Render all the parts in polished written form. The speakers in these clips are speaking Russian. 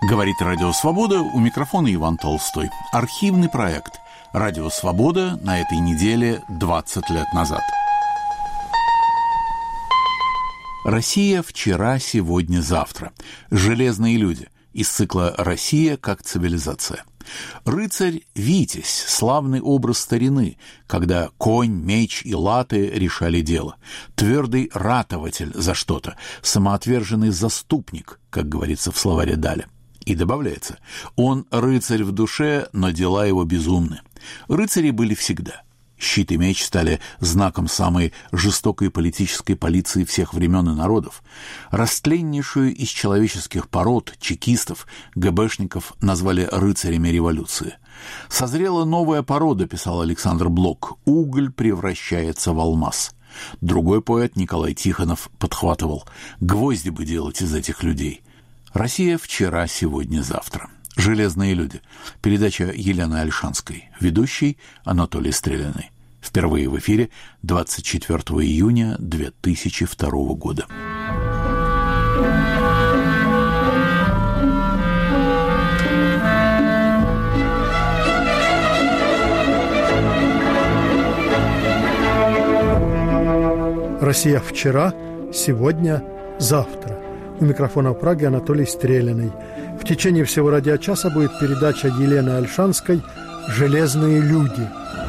Говорит Радио Свобода, у микрофона Иван Толстой. Архивный проект «Радио Свобода» на этой неделе 20 лет назад. Россия вчера, сегодня, завтра. Железные люди. Из цикла «Россия как цивилизация». Рыцарь Витязь – славный образ старины, когда конь, меч и латы решали дело. Твердый ратователь за что-то, самоотверженный заступник, как говорится в словаре Даля. И добавляется, он рыцарь в душе, но дела его безумны. Рыцари были всегда. Щит и меч стали знаком самой жестокой политической полиции всех времен и народов. Растленнейшую из человеческих пород, чекистов, ГБшников назвали рыцарями революции. «Созрела новая порода», — писал Александр Блок, — «уголь превращается в алмаз». Другой поэт Николай Тихонов подхватывал: «Гвозди бы делать из этих людей». Россия вчера, сегодня, завтра. «Железные люди». Передача Елены Ольшанской. Ведущий Анатолий Стреляный. Впервые в эфире 24 июня 2002 года. Россия вчера, сегодня, завтра. У микрофона в Праге Анатолий Стреляный. В течение всего радиочаса будет передача Елены Ольшанской «Железные люди».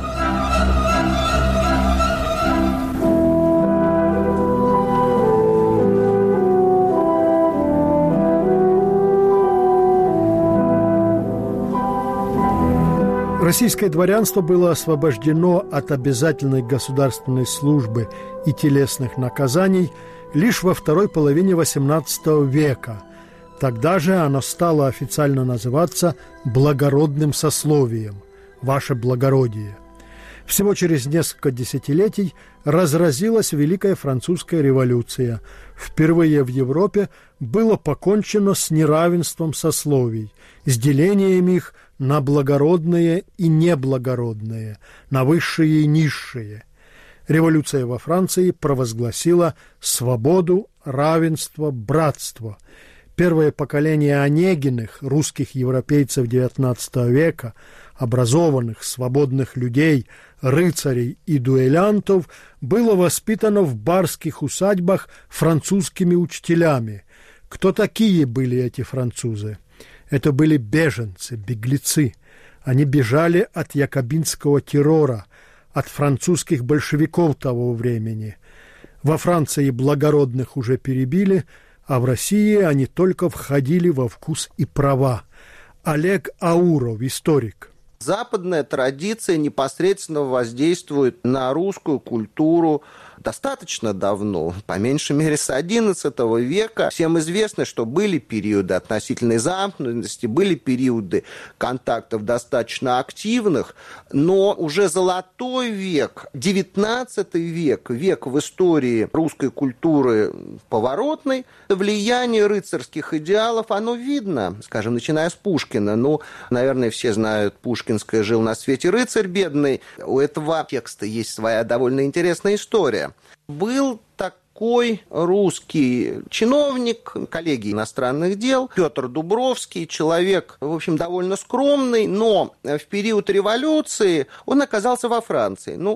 Российское дворянство было освобождено от обязательной государственной службы и телесных наказаний лишь во второй половине XVIII века. Тогда же оно стало официально называться благородным сословием «Ваше благородие». Всего через несколько десятилетий разразилась Великая Французская революция. Впервые в Европе было покончено с неравенством сословий, с делением их на благородные и неблагородные, на высшие и низшие. Революция во Франции провозгласила свободу, равенство, братство. Первое поколение Онегиных, русских европейцев XIX века, образованных, свободных людей, рыцарей и дуэлянтов, было воспитано в барских усадьбах французскими учителями. Кто такие были эти французы? Это были беженцы, беглецы. Они бежали от якобинского террора, от французских большевиков того времени. Во Франции благородных уже перебили, а в России они только входили во вкус и права. Олег Ауров, историк. Западная традиция непосредственно воздействует на русскую культуру достаточно давно, по меньшей мере с XI века. Всем известно, что были периоды относительной замкнутости, были периоды контактов достаточно активных, но уже золотой век, XIX век, век в истории русской культуры поворотный, влияние рыцарских идеалов, оно видно, скажем, начиная с Пушкина. Ну, наверное, все знают пушкинское «Жил на свете рыцарь бедный». У этого текста есть своя довольно интересная история. Был такой русский чиновник, коллегии иностранных дел, Петр Дубровский, человек, в общем, довольно скромный, но в период революции он оказался во Франции. В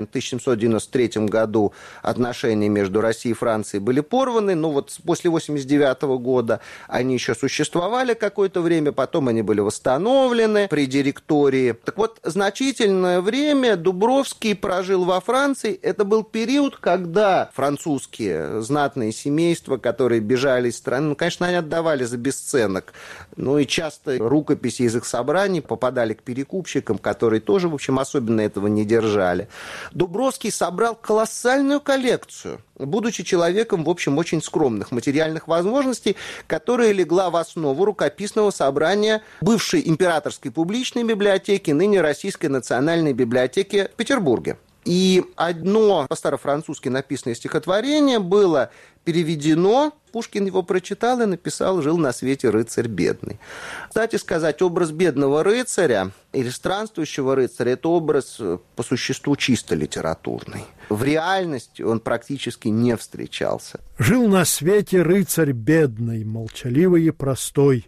1793 году отношения между Россией и Францией были порваны, но вот после 1989 года они еще существовали какое-то время, потом они были восстановлены при директории. Так вот, значительное время Дубровский прожил во Франции. Это был период, когда французские знатные семейства, которые бежали из страны, конечно, они отдавали за бесценок. И часто рукописи из их собраний попадали к перекупщикам, которые тоже, в общем, особенно этого не держали. Дубровский собрал колоссальную коллекцию, будучи человеком, в общем, очень скромных материальных возможностей, которая легла в основу рукописного собрания бывшей императорской публичной библиотеки, ныне Российской национальной библиотеки в Петербурге. И одно по-старофранцузски написанное стихотворение было переведено, Пушкин его прочитал и написал «Жил на свете рыцарь бедный». Кстати сказать, образ бедного рыцаря или странствующего рыцаря – это образ по существу чисто литературный. В реальности он практически не встречался. «Жил на свете рыцарь бедный, молчаливый и простой,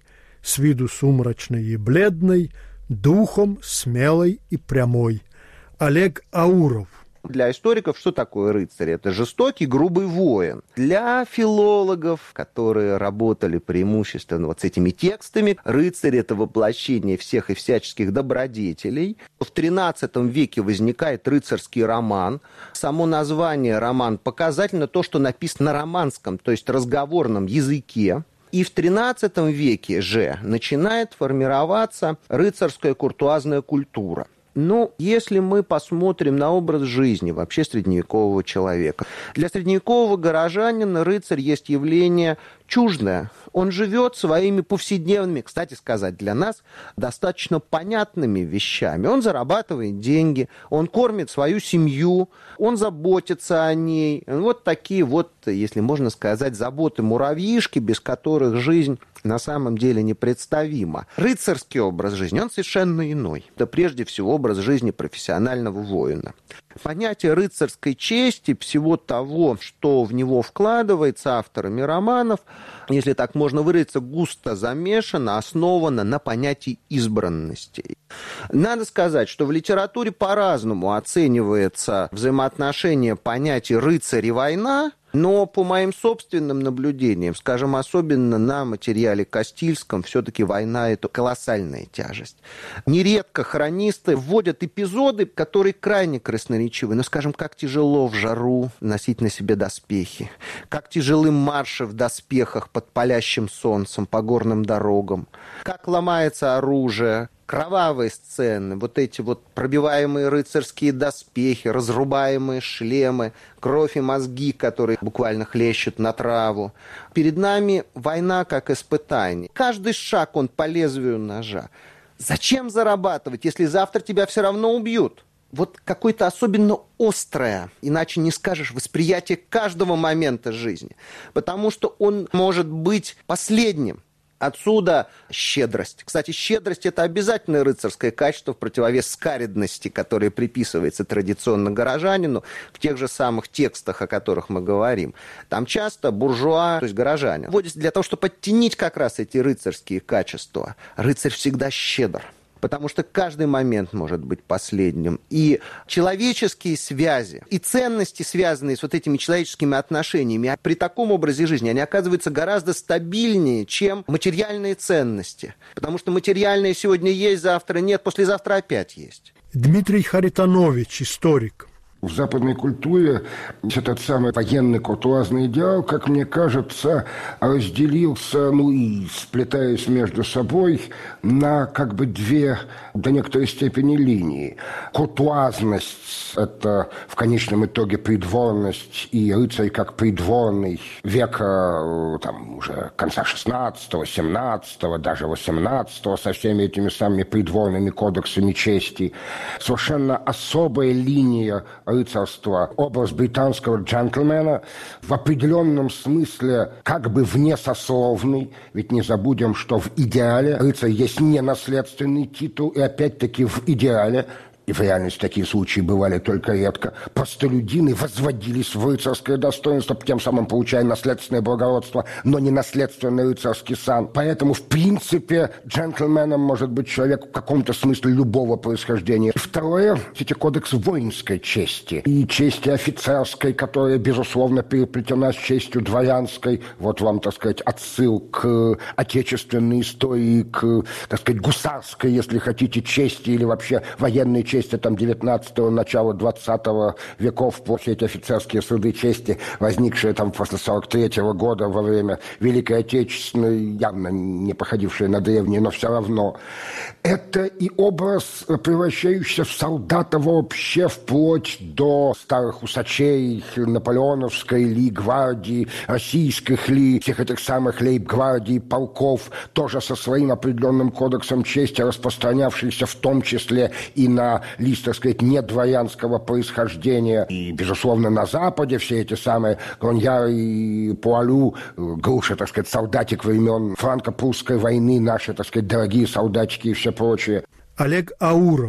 с виду сумрачной и бледной, духом смелой и прямой. Олег Ауров. Для историков что такое рыцарь? Это жестокий, грубый воин. Для филологов, которые работали преимущественно вот с этими текстами, рыцарь – это воплощение всех и всяческих добродетелей. В XIII веке возникает рыцарский роман. Само название роман показательно то, что написано на романском, то есть разговорном языке. И в XIII веке же начинает формироваться рыцарская куртуазная культура. Ну, если мы посмотрим на образ жизни вообще средневекового человека, для средневекового горожанина рыцарь есть явление чуждое. Он живет своими повседневными, кстати сказать, для нас достаточно понятными вещами. Он зарабатывает деньги, он кормит свою семью, он заботится о ней. Вот такие вот, если можно сказать, заботы-муравьишки, без которых жизнь на самом деле непредставима. Рыцарский образ жизни, он совершенно иной. Это прежде всего образ жизни профессионального воина. Понятие рыцарской чести, всего того, что в него вкладывается авторами романов, если так можно выразиться, густо замешано, основано на понятии избранности. Надо сказать, что в литературе по-разному оценивается взаимоотношение понятий рыцарь и война, но по моим собственным наблюдениям, скажем, особенно на материале Кастильском, все-таки война – это колоссальная тяжесть. Нередко хронисты вводят эпизоды, которые крайне красноречивы. Ну, скажем, как тяжело в жару носить на себе доспехи, как тяжелы марши в доспехах под палящим солнцем по горным дорогам, как ломается оружие, кровавые сцены, вот эти вот пробиваемые рыцарские доспехи, разрубаемые шлемы, кровь и мозги, которые буквально хлещут на траву. Перед нами война как испытание. Каждый шаг, он по лезвию ножа. Зачем зарабатывать, если завтра тебя все равно убьют? Вот какое-то особенно острое, иначе не скажешь, восприятие каждого момента жизни. Потому что он может быть последним. Отсюда щедрость. Кстати, щедрость – это обязательное рыцарское качество в противовес скаредности, которое приписывается традиционно горожанину в тех же самых текстах, о которых мы говорим. Там часто буржуа, то есть горожане, вводятся для того, чтобы оттенить как раз эти рыцарские качества. Рыцарь всегда щедр. Потому что каждый момент может быть последним. И человеческие связи, и ценности, связанные с вот этими человеческими отношениями, при таком образе жизни, они оказываются гораздо стабильнее, чем материальные ценности. Потому что материальные сегодня есть, завтра нет, послезавтра опять есть. Дмитрий Харитонович, историк. В западной культуре этот самый военный куртуазный идеал, как мне кажется, разделился, и сплетаясь между собой, на как бы две, до некоторой степени, линии. Куртуазность – это в конечном итоге придворность, и рыцарь как придворный века там, уже конца 16-го, 17-го, даже 18-го, со всеми этими самыми придворными кодексами чести. Совершенно особая линия рыцарства, образ британского джентльмена, в определенном смысле как бы внесословный, ведь не забудем, что в идеале рыцарь есть не наследственный титул, и опять-таки в идеале, и в реальности такие случаи бывали только редко, простолюдины возводились в рыцарское достоинство, тем самым получая наследственное благородство, но не наследственный рыцарский сан. Поэтому, в принципе, джентльменом может быть человек в каком-то смысле любого происхождения. И второе, эти кодексы воинской чести и чести офицерской, которая, безусловно, переплетена с честью дворянской. Вот вам, так сказать, отсыл к отечественной истории, к, так сказать, гусарской, если хотите, чести или вообще военной чести там 19-го, начала 20 веков, после эти офицерские суды чести, возникшие там после 43-го года во время Великой Отечественной, явно не походившие на древние, но все равно. Это и образ, превращающийся в солдата вообще вплоть до старых усачей, наполеоновской ли гвардии, российских ли, всех этих самых лейб-гвардий, полков, тоже со своим определенным кодексом чести, распространявшийся в том числе и на лист, так сказать, недворянского происхождения. И, безусловно, на Западе все эти самые Гроньяр и Пуалю, Груша, так сказать, солдатик времен франко-прусской войны, наши, так сказать, дорогие солдатики и все прочее. Олег Ауров.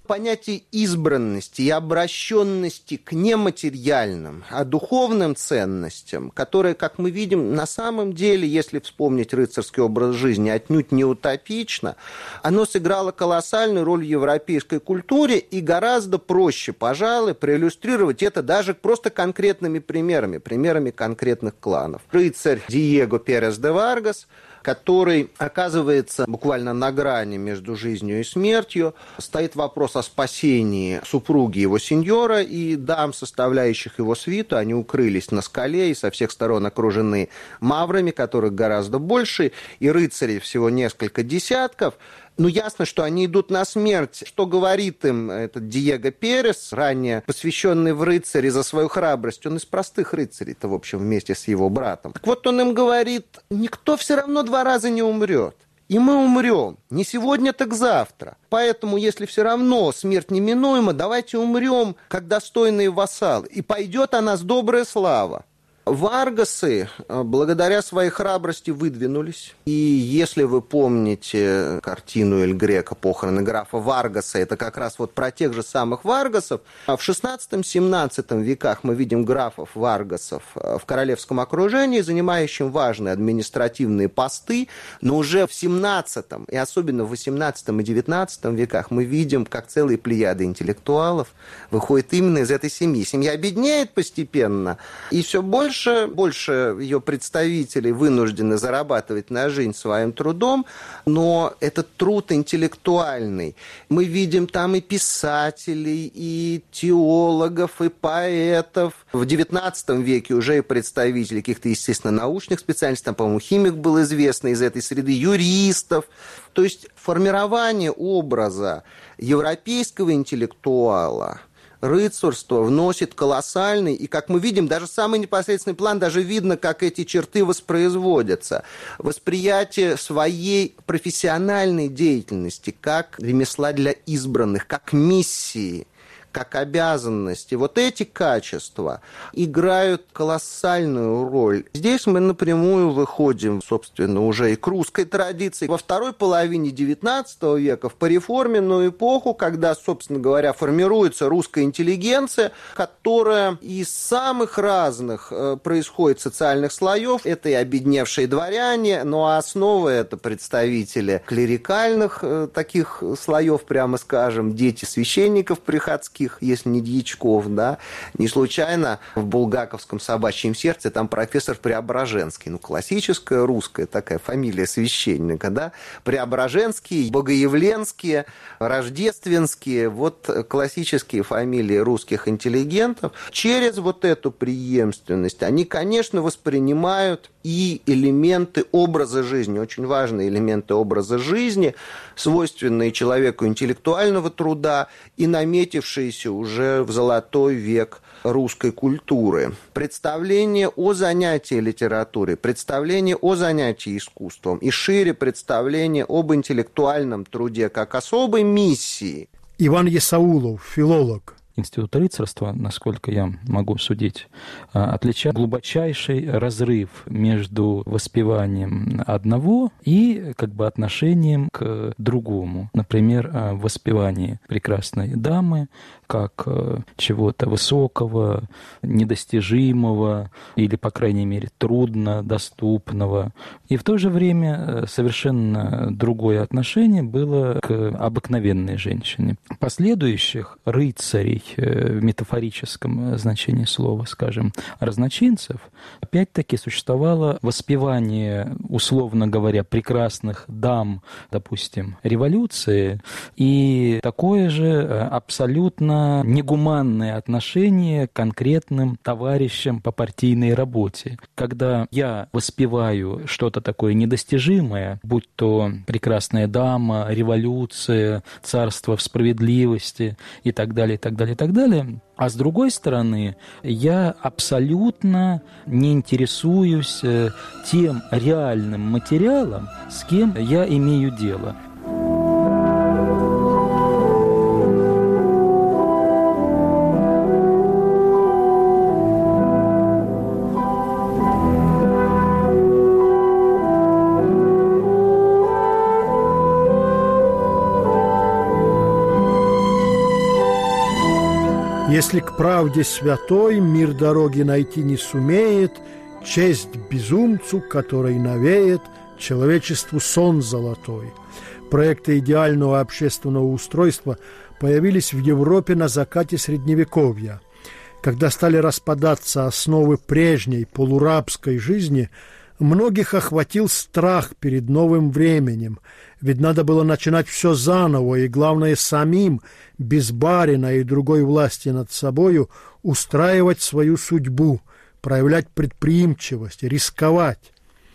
понятие избранности и обращенности к нематериальным, а духовным ценностям, которые, как мы видим, на самом деле, если вспомнить рыцарский образ жизни, отнюдь не утопично, оно сыграло колоссальную роль в европейской культуре, и гораздо проще, пожалуй, проиллюстрировать это даже просто конкретными примерами конкретных кланов. Рыцарь Диего Перес де Варгас, который оказывается буквально на грани между жизнью и смертью. Стоит вопрос о спасении супруги его сеньора и дам, составляющих его свиту. Они укрылись на скале и со всех сторон окружены маврами, которых гораздо больше, и рыцарей всего несколько десятков. Ну, ясно, что они идут на смерть. Что говорит им этот Диего Перес, ранее посвященный в рыцари за свою храбрость? Он из простых рыцарей-то, в общем, вместе с его братом. Так вот, он им говорит, никто все равно 2 раза не умрет. И мы умрем. Не сегодня, так завтра. Поэтому, если все равно смерть неминуема, давайте умрем, как достойные вассалы. И пойдет о нас добрая слава. Варгасы, благодаря своей храбрости, выдвинулись. И если вы помните картину Эль Греко «Похороны графа Варгаса», это как раз вот про тех же самых Варгасов. В XVI-XVII веках мы видим графов Варгасов в королевском окружении, занимающим важные административные посты, но уже в XVII и особенно в XVIII и XIX веках мы видим, как целые плеяды интеллектуалов выходят именно из этой семьи. Семья обеднеет постепенно, и все больше ее представителей вынуждены зарабатывать на жизнь своим трудом, но этот труд интеллектуальный. Мы видим там и писателей, и теологов, и поэтов. В XIX веке уже и представители каких-то, естественно, научных специальностей, там, по-моему, химик был известный из этой среды, юристов. То есть формирование образа европейского интеллектуала, рыцарство вносит колоссальный, и, как мы видим, даже самый непосредственный план, даже видно, как эти черты воспроизводятся. Восприятие своей профессиональной деятельности как ремесла для избранных, как миссии, как обязанности. Вот эти качества играют колоссальную роль. Здесь мы напрямую выходим, собственно, уже и к русской традиции. Во второй половине XIX века, в пореформенную эпоху, когда, собственно говоря, формируется русская интеллигенция, которая из самых разных происходит социальных слоев. Это и обедневшие дворяне, но основа это представители клерикальных таких слоев, прямо скажем, дети священников приходских, если не дьячков, да. Не случайно в булгаковском «Собачьем сердце» там профессор Преображенский, ну, классическая русская такая фамилия священника, да. Преображенские, Богоявленские, Рождественские, вот классические фамилии русских интеллигентов. Через вот эту преемственность они, конечно, воспринимают и элементы образа жизни, очень важные элементы образа жизни, свойственные человеку интеллектуального труда и наметившиеся уже в золотой век русской культуры. Представление о занятии литературой, представление о занятии искусством и шире представление об интеллектуальном труде как особой миссии. Иван Есаулов, филолог. Институт рыцарства, насколько я могу судить, отличает глубочайший разрыв между воспеванием одного и отношением к другому. Например, воспевание прекрасной дамы как чего-то высокого, недостижимого или, по крайней мере, труднодоступного. И в то же время совершенно другое отношение было к обыкновенной женщине. Последующих рыцарей в метафорическом значении слова, скажем, разночинцев, опять-таки существовало воспевание, условно говоря, прекрасных дам, допустим, революции, и такое же абсолютно негуманное отношение к конкретным товарищам по партийной работе. Когда я воспеваю что-то такое недостижимое, будь то прекрасная дама, революция, царство в справедливости и так далее, и так далее, и так далее, а с другой стороны, я абсолютно не интересуюсь тем реальным материалом, с кем я имею дело. Если к правде святой мир дороги найти не сумеет, честь безумцу, который навеет человечеству сон золотой. Проекты идеального общественного устройства появились в Европе на закате Средневековья. Когда стали распадаться основы прежней полурабской жизни, многих охватил страх перед новым временем, ведь надо было начинать все заново, и, главное, самим, без барина и другой власти над собою, устраивать свою судьбу, проявлять предприимчивость, рисковать.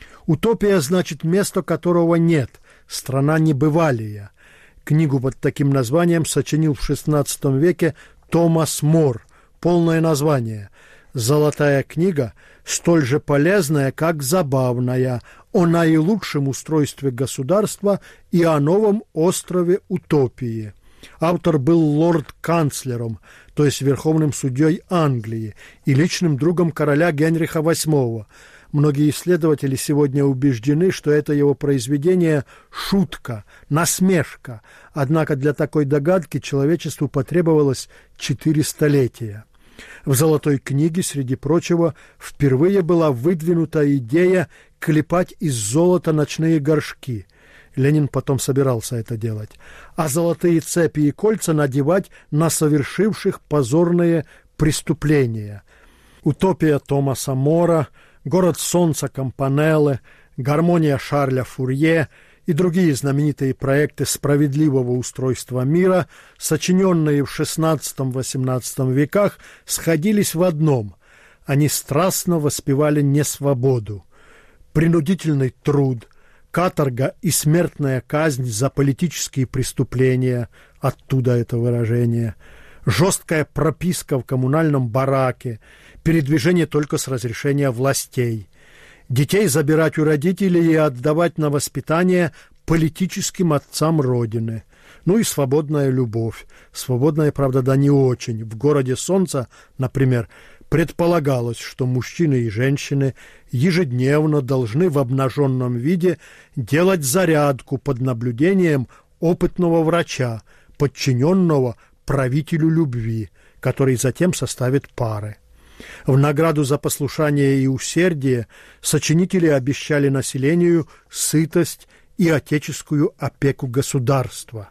Утопия значит место, которого нет, страна небывалия. Книгу под таким названием сочинил в XVI веке Томас Мор. Полное название «Золотая книга», столь же полезная, как забавная, о наилучшем устройстве государства и о новом острове утопии. Автор был лорд-канцлером, то есть верховным судьей Англии и личным другом короля Генриха VIII. Многие исследователи сегодня убеждены, что это его произведение – шутка, насмешка. Однако для такой догадки человечеству потребовалось 4 столетия. В «Золотой книге», среди прочего, впервые была выдвинута идея клепать из золота ночные горшки. Ленин потом собирался это делать. А золотые цепи и кольца надевать на совершивших позорные преступления. Утопия Томаса Мора, «Город солнца» Кампанеллы, «Гармония» Шарля Фурье и другие знаменитые проекты справедливого устройства мира, сочиненные в XVI-XVIII веках, сходились в одном – они страстно воспевали несвободу. Принудительный труд, каторга и смертная казнь за политические преступления, оттуда это выражение, жесткая прописка в коммунальном бараке, передвижение только с разрешения властей, детей забирать у родителей и отдавать на воспитание политическим отцам Родины. Ну и свободная любовь. Свободная, правда, да не очень. В «Городе солнца», например, предполагалось, что мужчины и женщины ежедневно должны в обнаженном виде делать зарядку под наблюдением опытного врача, подчиненного правителю любви, который затем составит пары. В награду за послушание и усердие сочинители обещали населению сытость и отеческую опеку государства.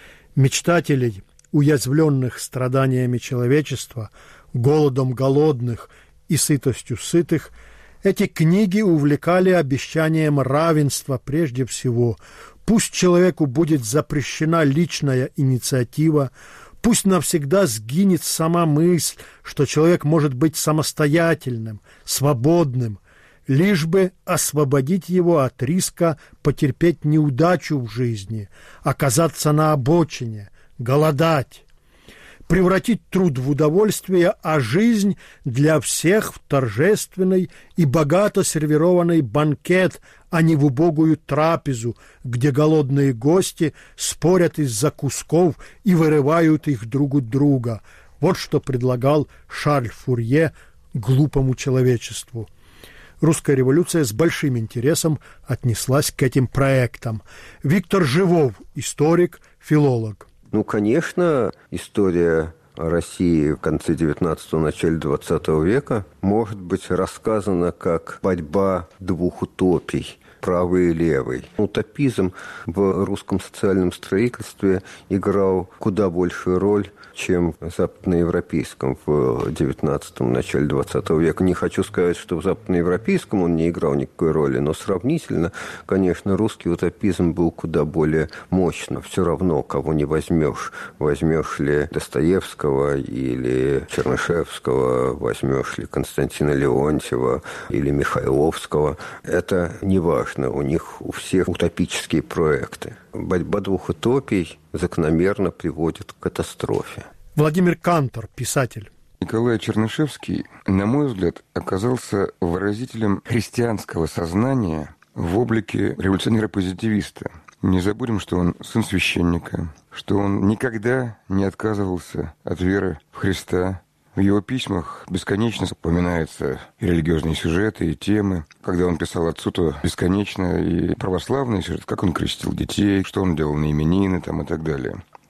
Мечтателей, уязвленных страданиями человечества, голодом голодных и сытостью сытых, эти книги увлекали обещанием равенства прежде всего. Пусть человеку будет запрещена личная инициатива, пусть навсегда сгинет сама мысль, что человек может быть самостоятельным, свободным, лишь бы освободить его от риска потерпеть неудачу в жизни, оказаться на обочине, голодать, превратить труд в удовольствие, а жизнь для всех в торжественный и богато сервированный банкет, а не в убогую трапезу, где голодные гости спорят из-за кусков и вырывают их друг у друга. Вот что предлагал Шарль Фурье глупому человечеству. Русская революция с большим интересом отнеслась к этим проектам. Виктор Живов, историк, филолог. Ну, конечно, история России в конце XIX – начале XX века может быть рассказана как борьба двух утопий – правый и левый. Утопизм в русском социальном строительстве играл куда большую роль, чем в западноевропейском в XIX – начале XX века. Не хочу сказать, что в западноевропейском он не играл никакой роли, но сравнительно, конечно, русский утопизм был куда более мощным. Все равно, кого не возьмешь. Возьмешь ли Достоевского или Чернышевского, возьмешь ли Константина Леонтьева или Михайловского. Это не важно. У них у всех утопические проекты. Борьба двух утопий закономерно приводит к катастрофе. Владимир Кантор, писатель. Николай Чернышевский, на мой взгляд, оказался выразителем христианского сознания в облике революционера-позитивиста. Не забудем, что он сын священника, что он никогда не отказывался от веры в Христа. В его письмах бесконечно упоминаются и религиозные сюжеты, и темы. Когда он писал отцу, то бесконечно и православные сюжеты, как он крестил детей, что он делал на именины там, и так далее.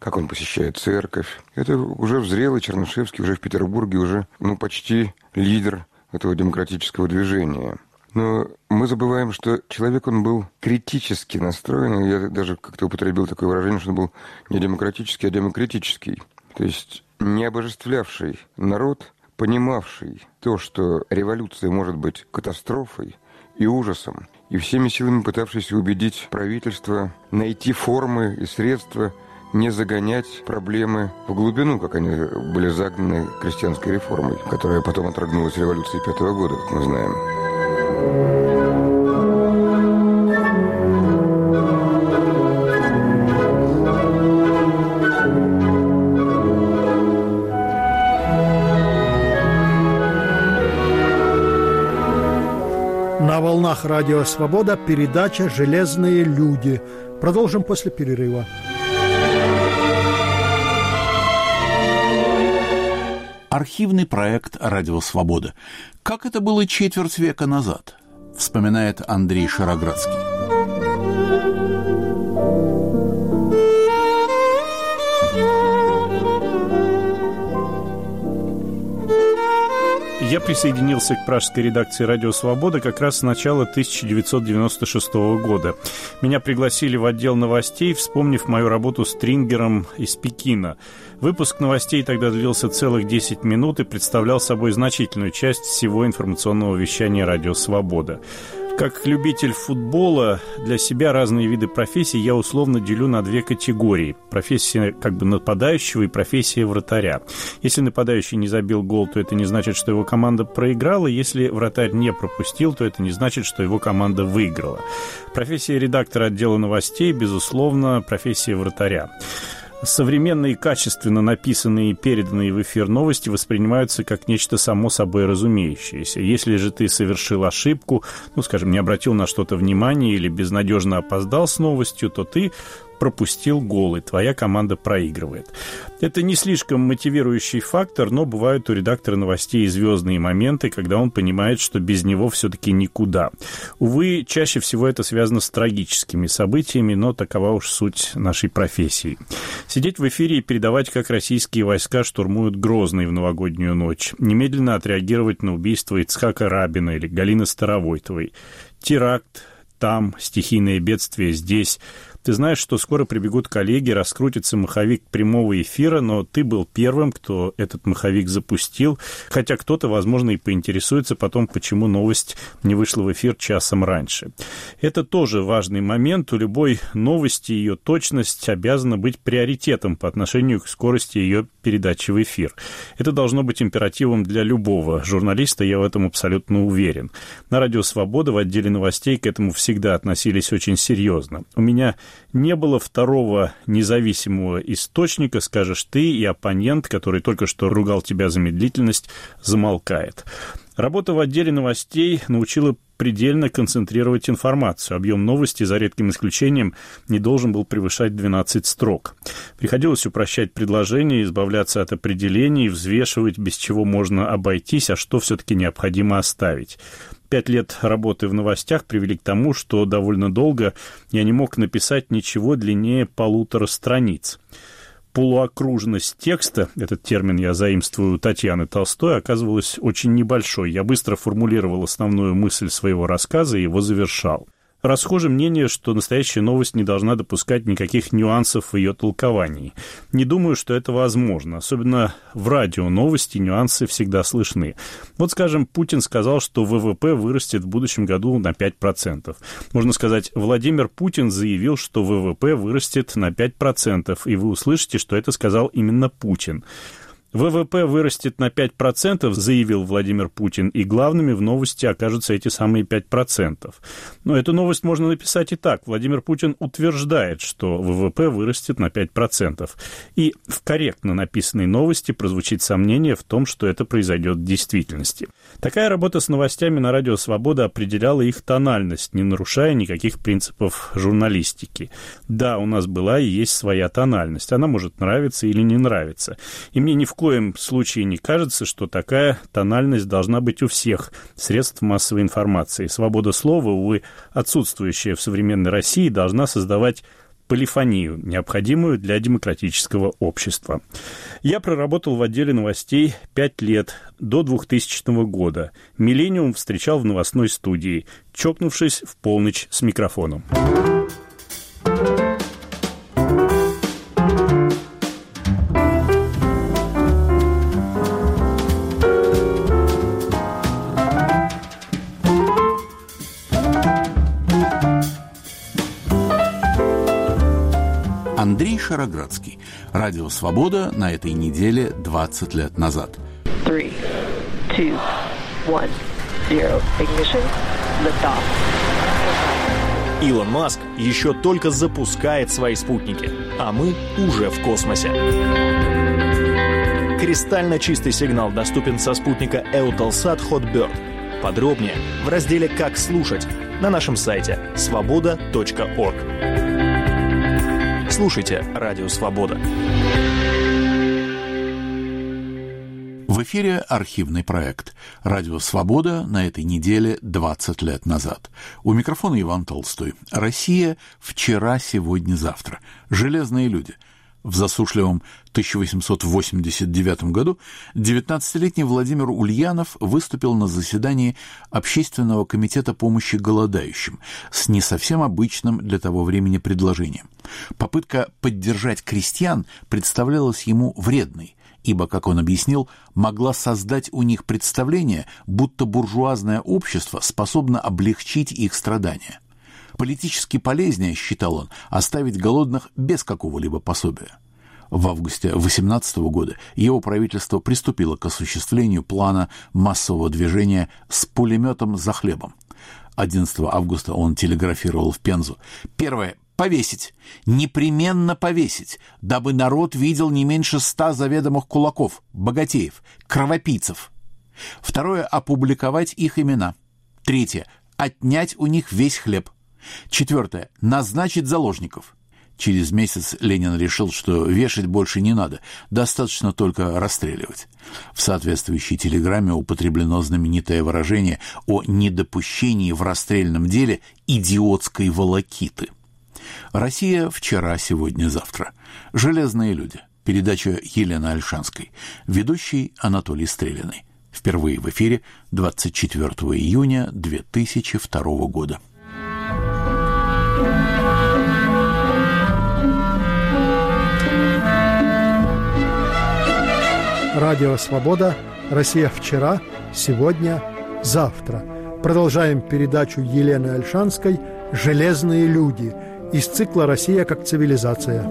как он посещает церковь. Это уже зрелый Чернышевский, уже в Петербурге, уже почти лидер этого демократического движения. Но мы забываем, что человек, он был критически настроен. Я даже как-то употребил такое выражение, что он был не демократический, а демократический. То есть не обожествлявший народ, понимавший то, что революция может быть катастрофой и ужасом, и всеми силами пытавшийся убедить правительство найти формы и средства не загонять проблемы в глубину, как они были загнаны крестьянской реформой, которая потом отрогнулась революцией 5-го года, как мы знаем. На волнах Радио Свобода передача «Железные люди». Продолжим после перерыва. Архивный проект «Радио Свобода». Как это было четверть века назад, вспоминает Андрей Шароградский. Я присоединился к пражской редакции «Радио Свобода» как раз с начала 1996 года. Меня пригласили в отдел новостей, вспомнив мою работу с Трингером из Пекина. Выпуск новостей тогда длился целых 10 минут и представлял собой значительную часть всего информационного вещания «Радио Свобода». Как любитель футбола, для себя разные виды профессий я условно делю на две категории. Профессия нападающего и профессия вратаря. Если нападающий не забил гол, то это не значит, что его команда проиграла. Если вратарь не пропустил, то это не значит, что его команда выиграла. Профессия редактора отдела новостей, безусловно, профессия вратаря. Современные, качественно написанные и переданные в эфир новости воспринимаются как нечто само собой разумеющееся. Если же ты совершил ошибку, не обратил на что-то внимания или безнадежно опоздал с новостью, то ты пропустил гол, и твоя команда проигрывает. Это не слишком мотивирующий фактор, но бывают у редактора новостей звездные моменты, когда он понимает, что без него все-таки никуда. Увы, чаще всего это связано с трагическими событиями, но такова уж суть нашей профессии. Сидеть в эфире и передавать, как российские войска штурмуют Грозный в новогоднюю ночь. Немедленно отреагировать на убийство Ицхака Рабина или Галины Старовойтовой. Теракт там, стихийное бедствие здесь. Ты знаешь, что скоро прибегут коллеги, раскрутится маховик прямого эфира, но ты был первым, кто этот маховик запустил, хотя кто-то, возможно, и поинтересуется потом, почему новость не вышла в эфир часом раньше. Это тоже важный момент. У любой новости ее точность обязана быть приоритетом по отношению к скорости ее передачи в эфир. Это должно быть императивом для любого журналиста, я в этом абсолютно уверен. На Радио Свобода в отделе новостей к этому всегда относились очень серьезно. У меня не было второго независимого источника, скажешь ты, и оппонент, который только что ругал тебя за медлительность, замолкает. Работа в отделе новостей научила предельно концентрировать информацию. Объем новости, за редким исключением, не должен был превышать 12 строк. Приходилось упрощать предложения, избавляться от определений, взвешивать, без чего можно обойтись, а что все-таки необходимо оставить. 5 лет работы в новостях привели к тому, что довольно долго я не мог написать ничего длиннее 1,5 страниц. Полуокружность текста, этот термин я заимствую у Татьяны Толстой, оказывалась очень небольшой. Я быстро формулировал основную мысль своего рассказа и его завершал. Расхоже мнение, что настоящая новость не должна допускать никаких нюансов в ее толковании. Не думаю, что это возможно. Особенно в радио новости нюансы всегда слышны. Вот, скажем, Путин сказал, что ВВП вырастет в будущем году на 5%. Можно сказать, Владимир Путин заявил, что ВВП вырастет на 5%, и вы услышите, что это сказал именно Путин. ВВП вырастет на 5%, заявил Владимир Путин, и главными в новости окажутся эти самые 5%. Но эту новость можно написать и так. Владимир Путин утверждает, что ВВП вырастет на 5%. И в корректно написанной новости прозвучит сомнение в том, что это произойдет в действительности. Такая работа с новостями на Радио Свобода определяла их тональность, не нарушая никаких принципов журналистики. Да, у нас была и есть своя тональность. Она может нравиться или не нравиться. И мне ни в коем случае не кажется, что такая тональность должна быть у всех средств массовой информации. Свобода слова, увы, отсутствующая в современной России, должна создавать полифонию, необходимую для демократического общества. Я проработал в отделе новостей 5 лет, до 2000 года. «Миллениум» встречал в новостной студии, чокнувшись в полночь с микрофоном. Андрей Шароградский. Радио «Свобода» на этой неделе 20 лет назад. 3, 2, 1, 0. Ignition. Lift off. Илон Маск еще только запускает свои спутники, а мы уже в космосе. Кристально чистый сигнал доступен со спутника Eutelsat Hotbird. Подробнее в разделе «Как слушать» на нашем сайте svoboda.org. Слушайте «Радио Свобода». В эфире архивный проект «Радио Свобода» на этой неделе 20 лет назад. У микрофона Иван Толстой. Россия вчера, сегодня, завтра. Железные люди. В засушливом 1889 году 19-летний Владимир Ульянов выступил на заседании Общественного комитета помощи голодающим с не совсем обычным для того времени предложением. Попытка поддержать крестьян представлялась ему вредной, ибо, как он объяснил, могла создать у них представление, будто буржуазное общество способно облегчить их страдания. Политически полезнее, считал он, оставить голодных без какого-либо пособия. В августе 18 года его правительство приступило к осуществлению плана массового движения с пулеметом за хлебом. 11 августа он телеграфировал в Пензу: «Первое. Повесить. Непременно повесить, дабы народ видел не меньше 100 заведомых кулаков, богатеев, кровопийцев. Второе. Опубликовать их имена. Третье. Отнять у них весь хлеб. Четвертое. Назначить заложников». Через месяц Ленин решил, что вешать больше не надо, достаточно только расстреливать. В соответствующей телеграмме употреблено знаменитое выражение о недопущении в расстрельном деле идиотской волокиты. Россия вчера, сегодня, завтра. Железные люди. Передача Елены Ольшанской. Ведущий Анатолий Стрелиный. Впервые в эфире 24 июня 2002 года. Радио «Свобода». Россия вчера, сегодня, завтра. Продолжаем передачу Елены Ольшанской «Железные люди» из цикла «Россия как цивилизация».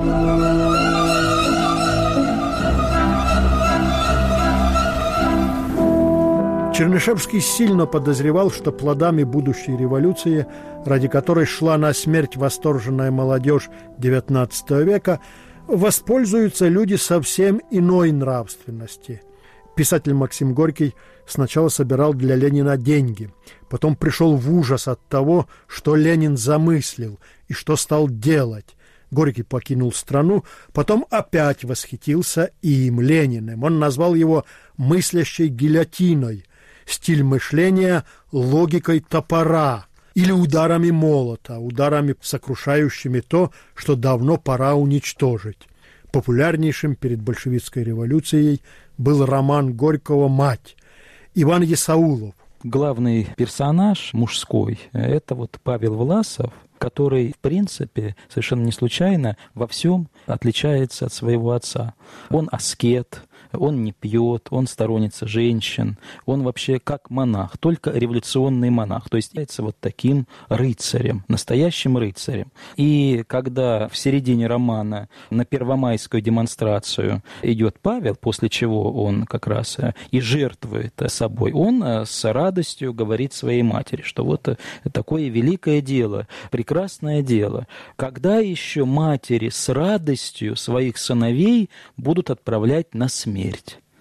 Чернышевский сильно подозревал, что плодами будущей революции, ради которой шла на смерть восторженная молодежь XIX века, воспользуются люди совсем иной нравственности. Писатель Максим Горький сначала собирал для Ленина деньги, потом пришел в ужас от того, что Ленин замыслил и что стал делать. Горький покинул страну, потом опять восхитился им, Лениным. Он назвал его мыслящей гильотиной, стиль мышления логикой топора или ударами молота, ударами, сокрушающими то, что давно пора уничтожить. Популярнейшим перед большевистской революцией был роман Горького «Мать». Иван Есаулов. Главный персонаж мужской – это вот Павел Власов, который, в принципе, совершенно не случайно во всем отличается от своего отца. Он аскет, он не пьет, он сторонница женщин, он вообще как монах, только революционный монах, то есть является вот таким рыцарем, настоящим рыцарем. И когда в середине романа на первомайскую демонстрацию идет Павел, после чего он как раз и жертвует собой, он с радостью говорит своей матери, что вот такое великое дело, прекрасное дело. Когда еще матери с радостью своих сыновей будут отправлять на смерть?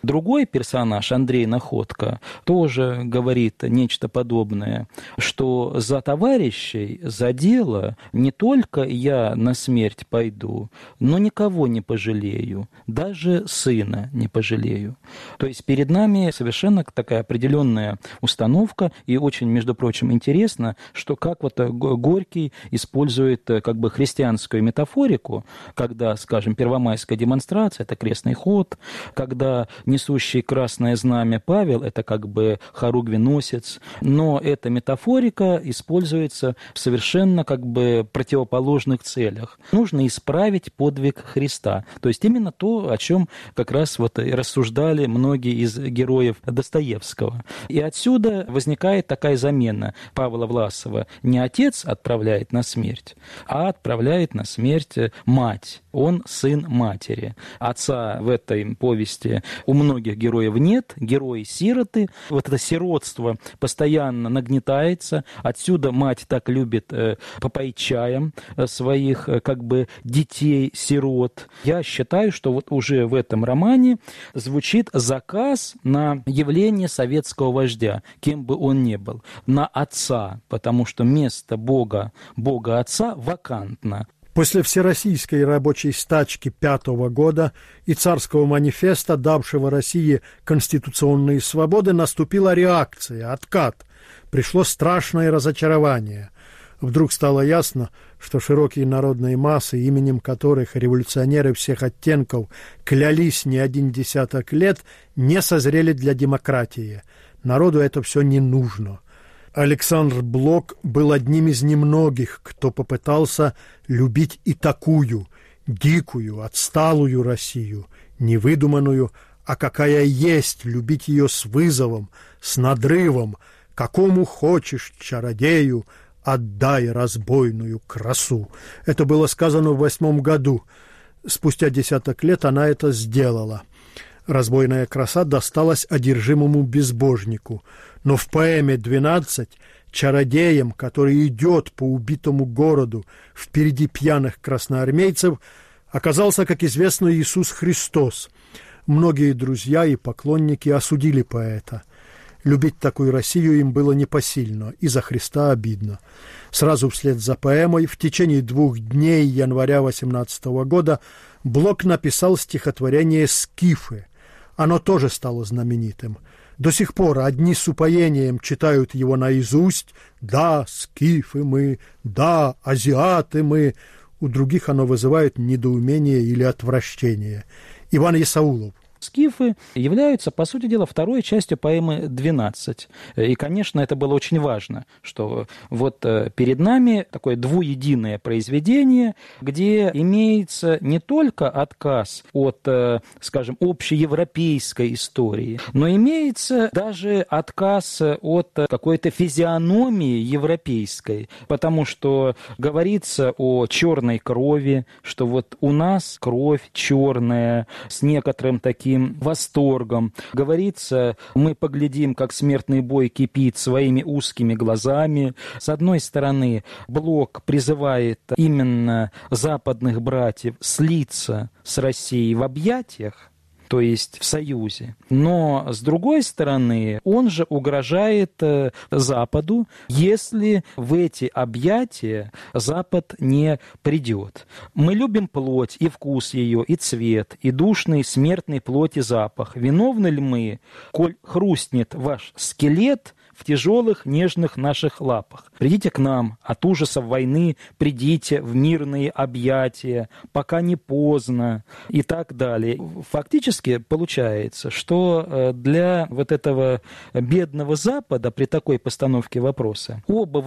Другой персонаж, Андрей Находко, тоже говорит нечто подобное, что за товарищей, за дело не только я на смерть пойду, но никого не пожалею, даже сына не пожалею. То есть перед нами совершенно такая определенная установка, и очень, между прочим, интересно, что как вот Горький использует как бы христианскую метафорику, когда, скажем, первомайская демонстрация – это крестный ход, когда несущий красное знамя Павел – это как бы хоругвеносец, но эта метафорика используется в совершенно как бы противоположных целях. Нужно исправить подвиг Христа, то есть именно то, о чем как раз вот и рассуждали многие из героев Достоевского. И отсюда возникает такая замена Павла Власова. Не отец отправляет на смерть, а отправляет на смерть мать. Он сын матери. Отца в этой повести у многих героев нет, герои сироты. Вот это сиротство постоянно нагнетается. Отсюда мать так любит попоить чаем своих как бы детей-сирот. Я считаю, что вот уже в этом романе звучит заказ на явление советского вождя, кем бы он ни был, на отца, потому что место Бога Отца вакантно. После Всероссийской рабочей стачки 5 года и царского манифеста, давшего России конституционные свободы, наступила реакция, откат. Пришло страшное разочарование. Вдруг стало ясно, что широкие народные массы, именем которых революционеры всех оттенков клялись не один десяток лет, не созрели для демократии. Народу это все не нужно. Александр Блок был одним из немногих, кто попытался любить и такую, дикую, отсталую Россию, не выдуманную, а какая есть, любить ее с вызовом, с надрывом, какому хочешь чародею, отдай разбойную красу. Это было сказано в 8 году. Спустя десяток лет она это сделала. Разбойная краса досталась одержимому безбожнику. Но в поэме «12» чародеем, который идет по убитому городу впереди пьяных красноармейцев, оказался, как известно, Иисус Христос. Многие друзья и поклонники осудили поэта. Любить такую Россию им было непосильно, и за Христа обидно. Сразу вслед за поэмой, в течение 2 дней января 18 года, Блок написал стихотворение «Скифы». Оно тоже стало знаменитым. До сих пор одни с упоением читают его наизусть. «Да, скифы мы, да, азиаты мы». У других оно вызывает недоумение или отвращение. Иван Исаулов. Скифы являются, по сути дела, второй частью поэмы «12». И, конечно, это было очень важно, что вот перед нами такое двуединое произведение, где имеется не только отказ от, скажем, общеевропейской истории, но имеется даже отказ от какой-то физиономии европейской, потому что говорится о черной крови, что вот у нас кровь черная с некоторым таким восторгом. Говорится, мы поглядим, как смертный бой кипит своими узкими глазами. С одной стороны, Блок призывает именно западных братьев слиться с Россией в объятиях, то есть в союзе. Но, с другой стороны, он же угрожает Западу, если в эти объятия Запад не придет. Мы любим плоть, и вкус ее, и цвет, и душный смертной плоти запах. Виновны ли мы, коль хрустнет ваш скелет в тяжелых нежных наших лапах? Придите к нам, от ужасов войны придите в мирные объятия, пока не поздно, и так далее. Фактически получается, что для вот этого бедного Запада при такой постановке вопроса оба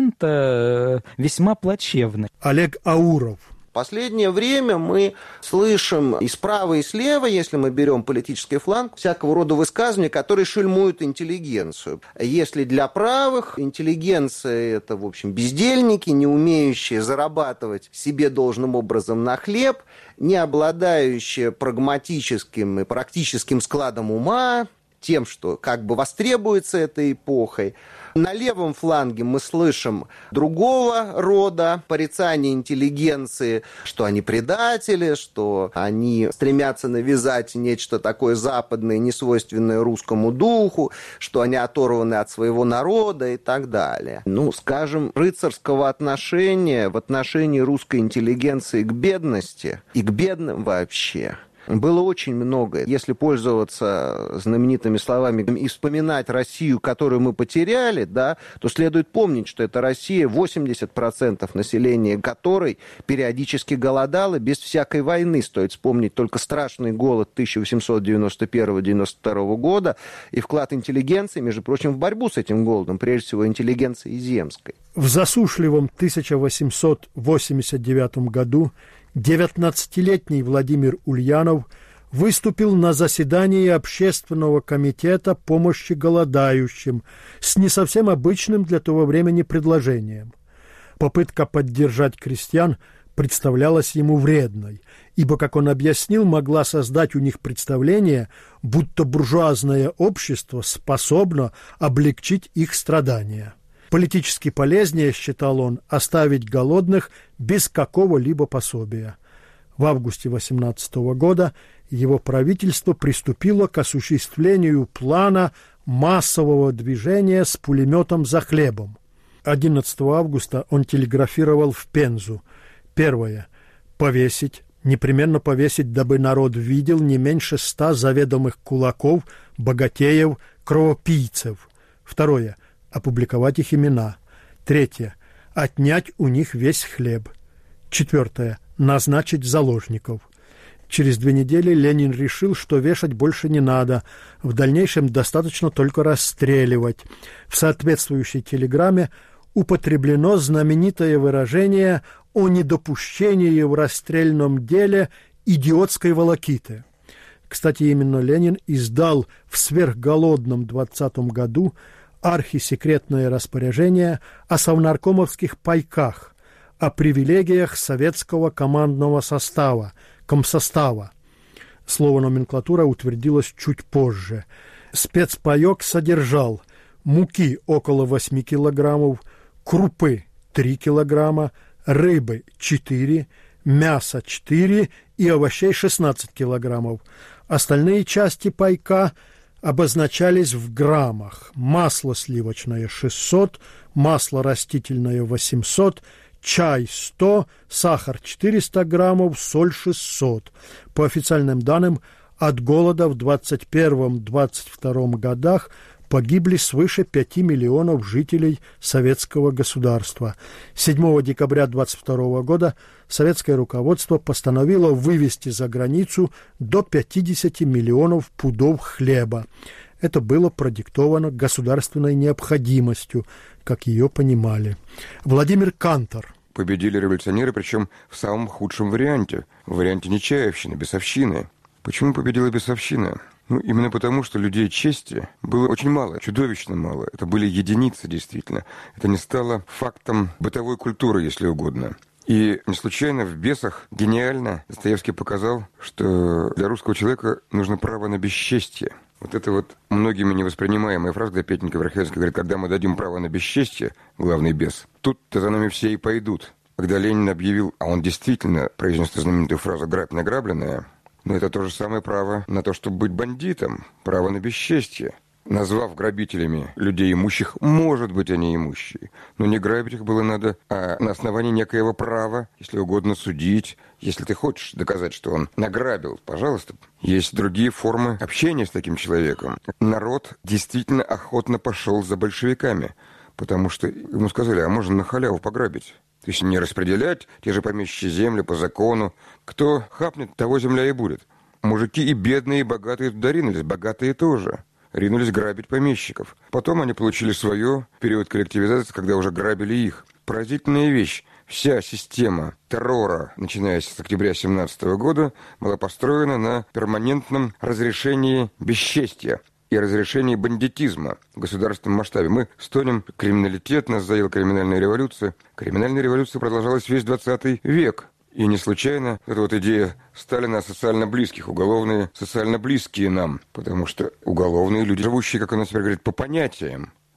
варианта весьма плачевны. Олег Ауров. В последнее время мы слышим и справа, и слева, если мы берем политический фланг, всякого рода высказывания, которые шельмуют интеллигенцию. Если для правых интеллигенция – это, в общем, бездельники, не умеющие зарабатывать себе должным образом на хлеб, не обладающие прагматическим и практическим складом ума, тем, что как бы востребуется этой эпохой, На левом фланге мы слышим другого рода порицание интеллигенции, что они предатели, что они стремятся навязать нечто такое западное, несвойственное русскому духу, что они оторваны от своего народа и так далее. Скажем, рыцарского отношения в отношении русской интеллигенции к бедности и к бедным вообще было очень много. Если пользоваться знаменитыми словами и вспоминать Россию, которую мы потеряли, да, то следует помнить, что это Россия, 80% населения которой периодически голодало без всякой войны. Стоит вспомнить только страшный голод 1891-92 года и вклад интеллигенции, между прочим, в борьбу с этим голодом, прежде всего интеллигенции земской. В засушливом 1889 году 19-летний Владимир Ульянов выступил на заседании Общественного комитета помощи голодающим с не совсем обычным для того времени предложением. Попытка поддержать крестьян представлялась ему вредной, ибо, как он объяснил, могла создать у них представление, будто буржуазное общество способно облегчить их страдания. Политически полезнее, считал он, оставить голодных без какого-либо пособия. В августе 18 года его правительство приступило к осуществлению плана массового движения с пулеметом за хлебом. 11 августа он телеграфировал в Пензу. Первое. Повесить, непременно повесить, дабы народ видел не меньше 100 заведомых кулаков, богатеев, кровопийцев. Второе. Опубликовать их имена. Третье. Отнять у них весь хлеб. Четвертое. Назначить заложников. Через 2 недели Ленин решил, что вешать больше не надо. В дальнейшем достаточно только расстреливать. В соответствующей телеграмме употреблено знаменитое выражение о недопущении в расстрельном деле идиотской волокиты. Кстати, именно Ленин издал в сверхголодном 20 году архисекретное распоряжение о совнаркомовских пайках, о привилегиях советского командного состава, комсостава. Слово «номенклатура» утвердилось чуть позже. Спецпаек содержал муки около 8 килограммов, крупы 3 килограмма, рыбы 4, мяса 4 и овощей 16 килограммов. Остальные части пайка обозначались в граммах: масло сливочное 600, масло растительное 800, чай 100, сахар 400 граммов, соль 600. По официальным данным, от голода в 21-22 годах погибли свыше 5 миллионов жителей советского государства. 7 декабря 22 года советское руководство постановило вывести за границу до 50 миллионов пудов хлеба. Это было продиктовано государственной необходимостью, как ее понимали. Владимир Кантор. Победили революционеры, причем в самом худшем варианте, в варианте нечаевщины, бесовщины. Почему победила бесовщина? Именно потому, что людей чести было очень мало, чудовищно мало. Это были единицы, действительно. Это не стало фактом бытовой культуры, если угодно. И не случайно в «Бесах» гениально Достоевский показал, что для русского человека нужно право на бесчестье. Вот это вот многими невоспринимаемая фраза, когда Петенька Верховенский говорит: когда мы дадим право на бесчестье, главный бес, тут-то за нами все и пойдут. Когда Ленин объявил, а он действительно произнес эту знаменитую фразу «грабь награбленное», но это то же самое право на то, чтобы быть бандитом, право на бесчестье. Назвав грабителями людей имущих, может быть, они имущие, но не грабить их было надо, а на основании некоего права, если угодно, судить. Если ты хочешь доказать, что он награбил, пожалуйста. Есть другие формы общения с таким человеком. Народ действительно охотно пошел за большевиками, потому что ему сказали: а можно на халяву пограбить. То есть не распределять те же помещичьи земли по закону. Кто хапнет, того земля и будет. Мужики и бедные, и богатые туда ринулись, богатые тоже. Ринулись грабить помещиков. Потом они получили свое, период коллективизации, когда уже грабили их. Поразительная вещь. Вся система террора, начиная с октября 1917 года, была построена на перманентном разрешении бесчестия и разрешении бандитизма в государственном масштабе. Мы стонем: криминалитет, нас заела криминальная революция. Криминальная революция продолжалась весь 20 век. И не случайно эта вот идея Сталина о социально близких, уголовные социально близкие нам. Потому что уголовные люди, живущие, как у нас теперь говорят, по понятиям,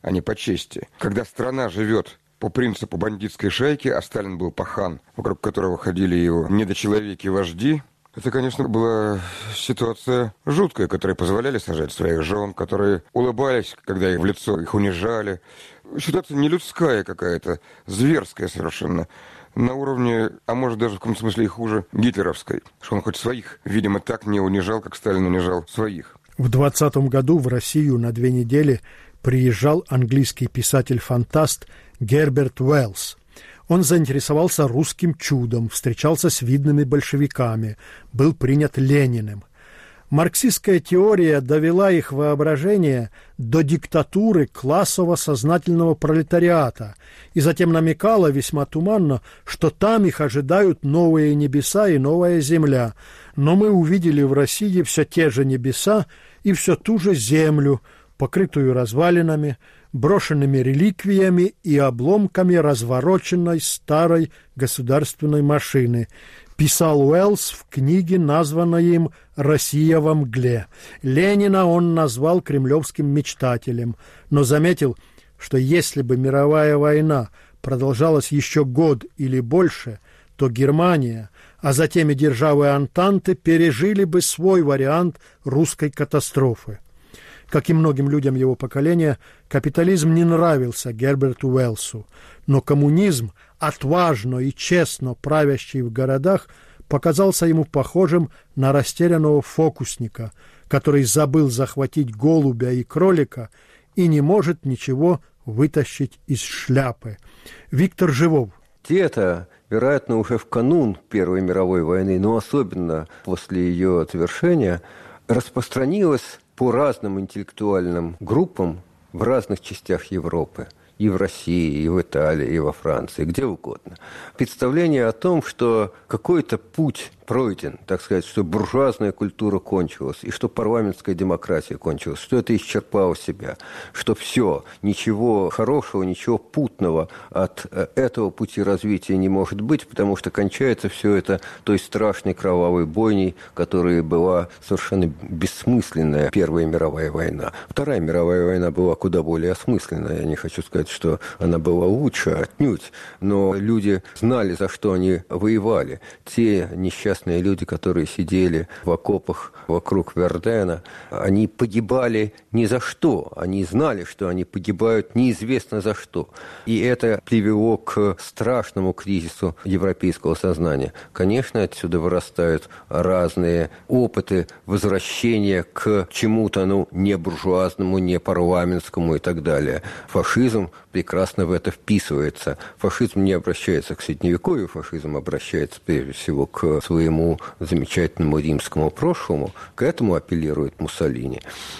а не по чести. Когда страна живет по принципу бандитской шайки, а Сталин был пахан, вокруг которого ходили его недочеловеки-вожди, это, конечно, была ситуация жуткая, которые позволяли сажать своих жен, которые улыбались, когда их в лицо их унижали. Ситуация нелюдская какая-то, зверская совершенно. На уровне, а может даже в каком-то смысле и хуже, гитлеровской. Что он хоть своих, видимо, так не унижал, как Сталин унижал своих. В 20 году в Россию на 2 недели приезжал английский писатель-фантаст Герберт Уэллс. Он заинтересовался русским чудом, встречался с видными большевиками, был принят Лениным. Марксистская теория довела их воображение до диктатуры классово-сознательного пролетариата и затем намекала весьма туманно, что там их ожидают новые небеса и новая земля. Но мы увидели в России все те же небеса и все ту же землю, покрытую развалинами, брошенными реликвиями и обломками развороченной старой государственной машины, писал Уэллс в книге, названной им «Россия во мгле». Ленина он назвал кремлевским мечтателем, но заметил, что если бы мировая война продолжалась еще год или больше, то Германия, а затем и державы Антанты пережили бы свой вариант русской катастрофы. Как и многим людям его поколения, капитализм не нравился Герберту Уэллсу, но коммунизм, отважно и честно правящий в городах, показался ему похожим на растерянного фокусника, который забыл захватить голубя и кролика и не может ничего вытащить из шляпы. Виктор Живов. Где-то, вероятно, уже в канун Первой мировой войны, но особенно после ее завершения, распространилось по разным интеллектуальным группам в разных частях Европы, и в России, и в Италии, и во Франции, где угодно, представление о том, что какой-то путь пройден, так сказать, что буржуазная культура кончилась, и что парламентская демократия кончилась, что это исчерпало себя, что все, ничего хорошего, ничего путного от этого пути развития не может быть, потому что кончается все это той страшной кровавой бойней, которая была совершенно бессмысленная Первая мировая война. Вторая мировая война была куда более осмысленная. Я не хочу сказать, что она была лучше, отнюдь, но люди знали, за что они воевали. Те несчастные люди, которые сидели в окопах вокруг Вердена, они погибали ни за что. Они знали, что они погибают неизвестно за что. И это привело к страшному кризису европейского сознания. Конечно, отсюда вырастают разные опыты возвращения к чему-то, не буржуазному, не парламентскому и так далее. Фашизм прекрасно в это вписывается. Фашизм не обращается к Средневековью, фашизм обращается прежде всего к своему замечательному римскому прошлому. К этому апеллирует Муссолини.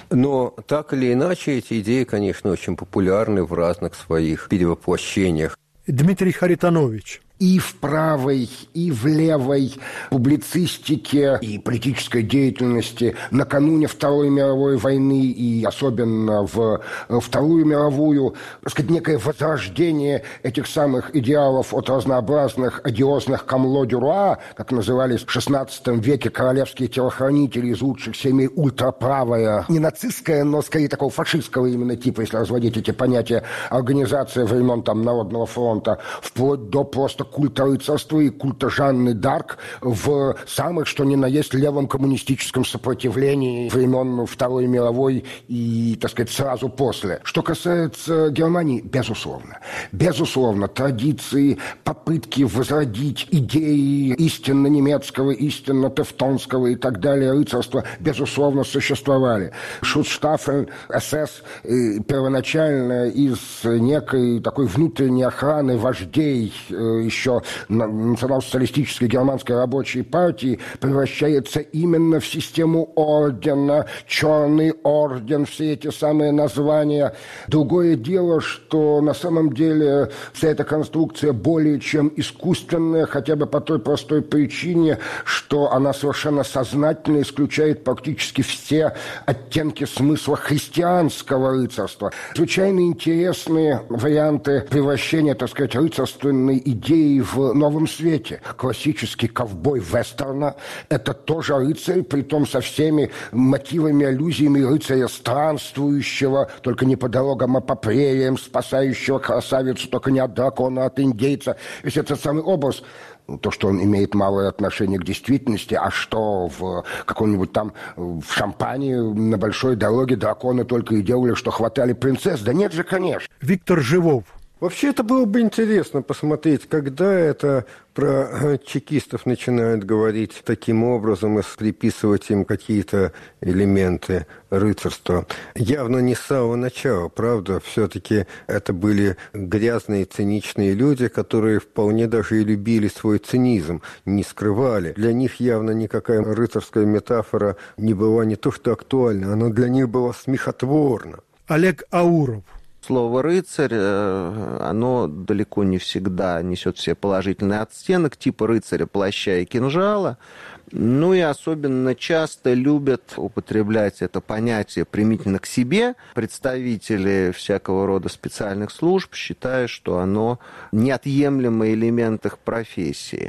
Но так или иначе, эти идеи, конечно, очень популярны в разных своих перевоплощениях. Дмитрий Харитонович. И в правой, и в левой публицистике и политической деятельности накануне Второй мировой войны и особенно в Вторую мировую, так сказать, некое возрождение этих самых идеалов от разнообразных одиозных камло-дюруа, как назывались в XVI веке королевские телохранители из лучших семей, ультраправая, не нацистская, но скорее такого фашистского именно типа, если разводить эти понятия, организация времен Народного фронта, вплоть до просто культа рыцарства и культа Жанны д'Арк в самых, что ни на есть, левом коммунистическом сопротивлении времен Второй мировой и, так сказать, сразу после. Что касается Германии, безусловно. Безусловно, традиции, попытки возродить идеи истинно немецкого, истинно тевтонского и так далее рыцарства, безусловно, существовали. Шутштаффель, СС первоначально из некой такой внутренней охраны вождей еще национал-социалистической германской рабочей партии превращается именно в систему ордена, черный орден, все эти самые названия. Другое дело, что на самом деле вся эта конструкция более чем искусственная, хотя бы по той простой причине, что она совершенно сознательно исключает практически все оттенки смысла христианского рыцарства. Чрезвычайно интересные варианты превращения, так сказать, рыцарственной идеи и в «Новом свете». Классический ковбой вестерна – это тоже рыцарь, притом со всеми мотивами, аллюзиями рыцаря странствующего, только не по дорогам, а по прериям, спасающего красавицу, только не от дракона, а от индейца. Весь этот самый образ, то, что он имеет малое отношение к действительности, а что в каком-нибудь там в Шампании на большой дороге драконы только и делали, что хватали принцесс. Да нет же, конечно. Виктор Живов. Вообще, это было бы интересно посмотреть, когда это про чекистов начинают говорить таким образом и приписывать им какие-то элементы рыцарства. Явно не с самого начала, правда. Все-таки это были грязные, циничные люди, которые вполне даже и любили свой цинизм, не скрывали. Для них явно никакая рыцарская метафора не была не то что актуальна, она для них была смехотворна. Олег Ауров. Слово «рыцарь», оно далеко не всегда несет все положительный оттенок, типа рыцаря, плаща и кинжала. Ну и особенно часто любят употреблять это понятие применительно к себе. Представители всякого рода специальных служб считают, что оно неотъемлемый элемент их профессии.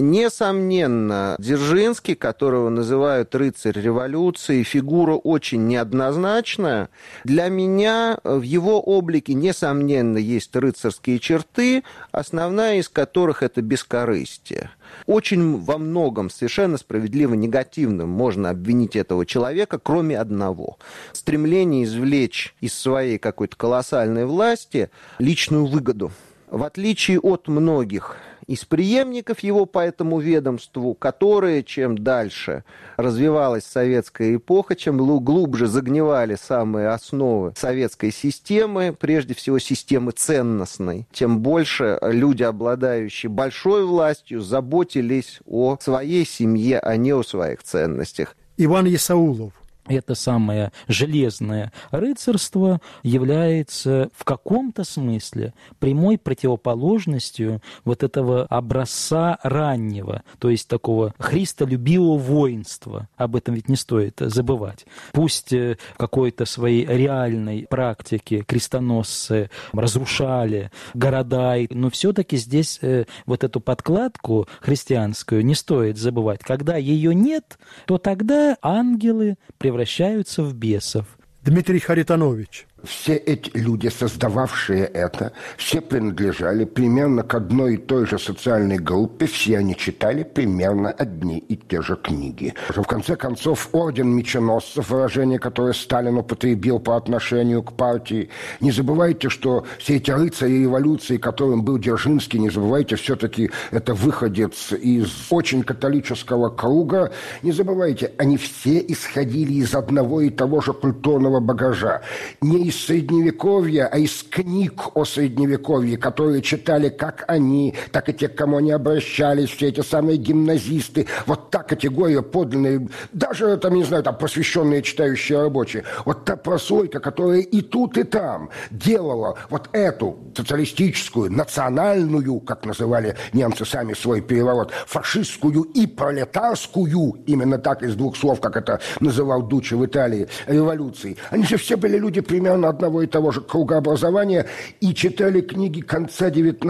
Несомненно, Дзержинский, которого называют рыцарь революции, фигура очень неоднозначная. Для меня в его облике, несомненно, есть рыцарские черты, основная из которых это бескорыстие. Очень во многом совершенно справедливо негативным можно обвинить этого человека, кроме одного. Стремление извлечь из своей какой-то колоссальной власти личную выгоду. В отличие от многих из преемников его по этому ведомству, которые, чем дальше развивалась советская эпоха, чем глубже загнивали самые основы советской системы, прежде всего системы ценностной, тем больше люди, обладающие большой властью, заботились о своей семье, а не о своих ценностях. Иван Исаулов. Это самое железное рыцарство является в каком-то смысле прямой противоположностью вот этого образца раннего, то есть такого христолюбивого воинства. Об этом ведь не стоит забывать. Пусть в какой-то своей реальной практике крестоносцы разрушали города, но все-таки здесь вот эту подкладку христианскую не стоит забывать. Когда ее нет, то тогда ангелы превращаются в бесов. Дмитрий Харитонович. Все эти люди, создававшие это, все принадлежали примерно к одной и той же социальной группе, все они читали примерно одни и те же книги. В конце концов, орден меченосцев, выражение, которое Сталин употребил по отношению к партии. Не забывайте, что все эти рыцари революции, которым был Дзержинский, не забывайте, все-таки это выходец из очень католического круга. Не забывайте, они все исходили из одного и того же культурного багажа. Не из Средневековья, а из книг о Средневековье, которые читали как они, так и те, к кому они обращались, все эти самые гимназисты. Вот та категория подлинная, даже, там, не знаю, там, просвещенные читающие рабочие. Вот та прослойка, которая и тут, и там делала вот эту социалистическую, национальную, как называли немцы сами свой переворот, фашистскую и пролетарскую, именно так из двух слов, как это называл Дуччи в Италии, революции. Они же все были люди примерно одного и того же кругообразования и читали книги конца